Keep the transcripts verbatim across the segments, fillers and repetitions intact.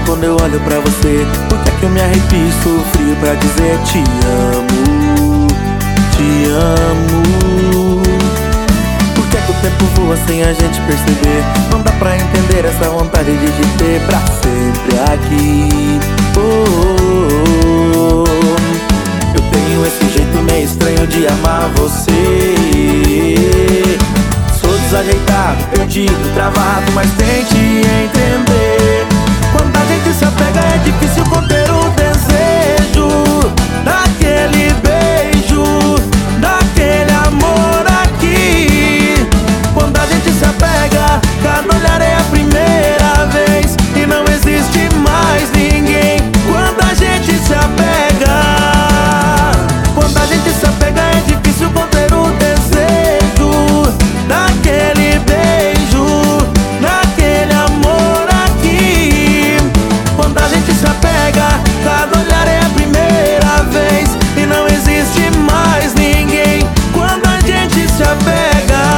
quando eu olho pra você? Por que é que eu me arrepio e sou frio pra dizer te amo, te amo? Por que é que o tempo voa sem a gente perceber? Não dá pra entender essa vontade de te ter pra sempre aqui. Oh, oh, oh. Eu tenho esse jeito meio estranho de amar você. Sou desajeitado, perdido, travado, mas tente entender. Quando a gente se apega é difícil conter o desejo daquele beijo, daquele amor aqui. Quando a gente se apega, cada olhar é a primeira vez e não existe mais ninguém. Quando a gente se apega, quando a gente se apega é difícil conter o desejo daquele beijo, daquele amor aqui. Quando a gente se apega, cada olhar é a primeira vez e não existe mais ninguém. Quando a gente se apega.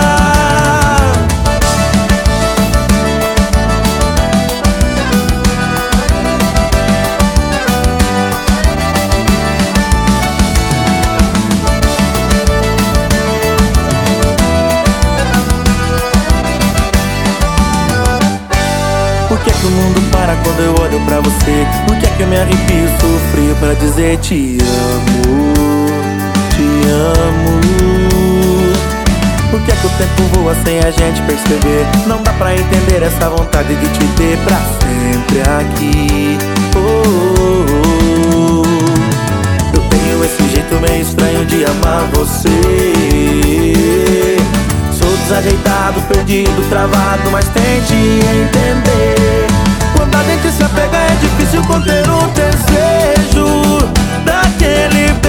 Por que é que o mundo para quando eu olho pra você? Por que é que eu me arrepio e sou frio pra dizer te amo, te amo? Por que é que o tempo voa sem a gente perceber? Não dá pra entender essa vontade de te ter pra sempre aqui. Oh, oh, oh. Eu tenho esse jeito meio estranho de amar você. Sou desajeitado, perdido, travado, mas tente entender. Quando a gente se apega é difícil conter o desejo daquele beijo.